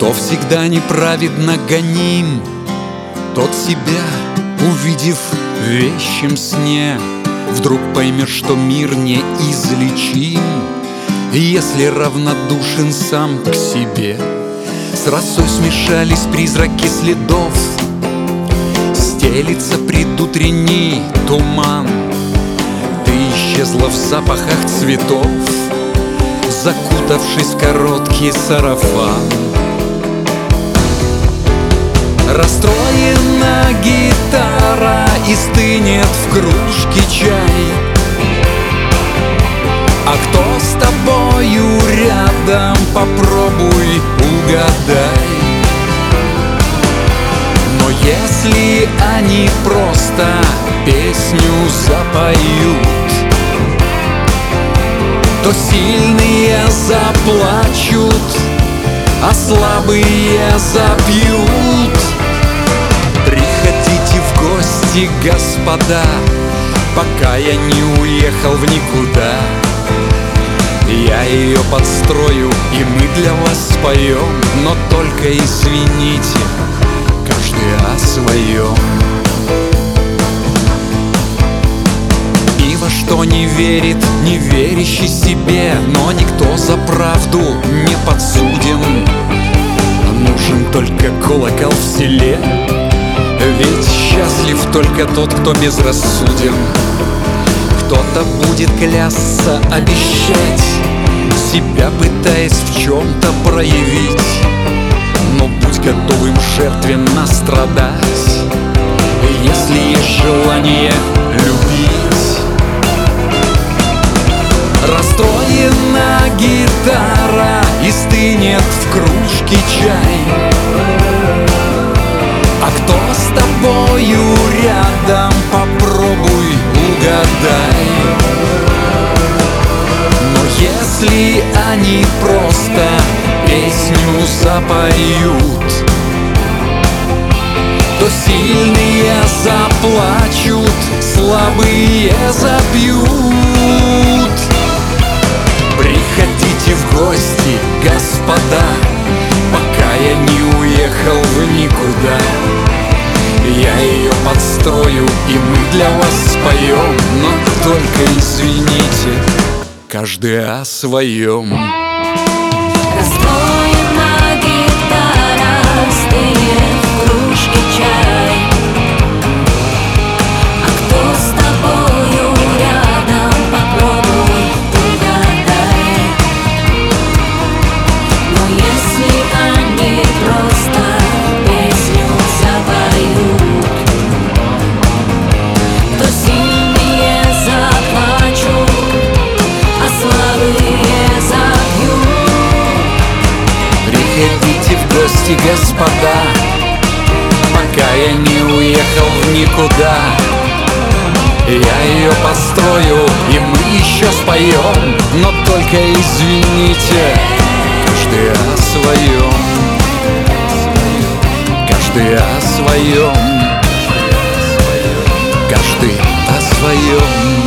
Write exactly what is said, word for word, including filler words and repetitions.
Кто всегда неправедно гоним, тот себя, увидев в вещем сне, вдруг поймет, что мир неизлечим, если равнодушен сам к себе. С росой смешались призраки следов, стелится предутренний туман. Ты исчезла в запахах цветов, закутавшись в короткий сарафан. Расстроена гитара и стынет в кружке чай. А кто с тобою рядом, попробуй угадай. Но если они просто песню запоют, то сильные заплачут, а слабые запьют. Приходите в гости, господа, пока я не уехал в никуда. Я ее подстрою, и мы для вас споем, но только извините, каждый о своем. И во что не верит, не верящий себе, но никто за правду не подсуден. Нужен только колокол в селе, ведь счастлив только тот, кто безрассуден. Кто-то будет клясться, обещать, себя пытаясь в чем-то проявить. Но будь готовым жертвенно страдать, если есть желание любить. Расстроена гитара и стынет в кружке чай. А кто с тобою рядом, попробуй угадай. Но если они просто песню запоют, то сильные заплачут, слабые запьют. Приходите в гости, господа, пока я не уехал в никуда. Я ее подстрою, и мы для вас споем, но только извините, каждый о своем. Расстроена гитара, стынет в кружке чай. А кто с тобою рядом, попробуй угадай. Но если они просто песню запоют, то сильнее заплачут, а слабые запьют. Приходите в гости, господа, пока я не уехал в никуда. Я ее построю, и мы еще споем, но только извините, каждый о своем. Каждый о своем. Каждый о своем.